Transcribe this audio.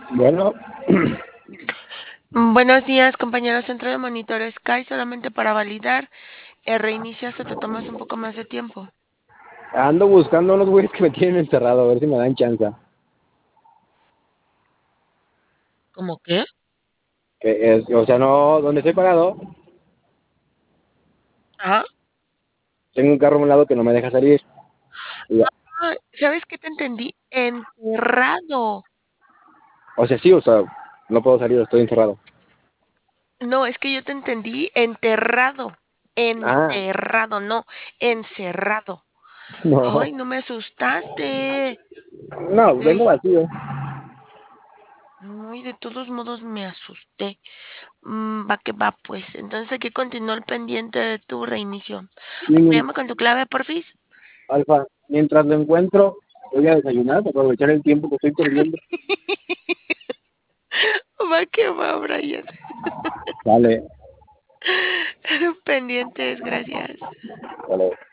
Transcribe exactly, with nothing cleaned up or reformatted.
Bueno, Mm, Buenos días, compañero centro de monitor Sky. Solamente para validar, el reinicio se te tomas un poco más de tiempo. ando buscando unos güeyes que me tienen encerrado, a ver si me dan chance. ¿Cómo qué? Que es, o sea, no, donde estoy parado, Ajá. tengo un carro a un lado que no me deja salir. Y ya- Ah, ¿sabes qué te entendí? Enterrado. o sea, sí, o sea, no puedo salir, estoy encerrado. No, es que yo te entendí enterrado. Ah, Enterrado, no, encerrado. no, Ay, no me asustaste. no, vengo Ey, vacío. muy de todos modos me asusté. Mm, va que va, pues. Entonces hay que continuar el pendiente de tu reinicio. Ningún Apóyame con tu clave, porfis. alfa. Mientras lo encuentro, voy a desayunar para aprovechar el tiempo que estoy perdiendo. Va que va, Brian. Vale, Pendientes, gracias. vale.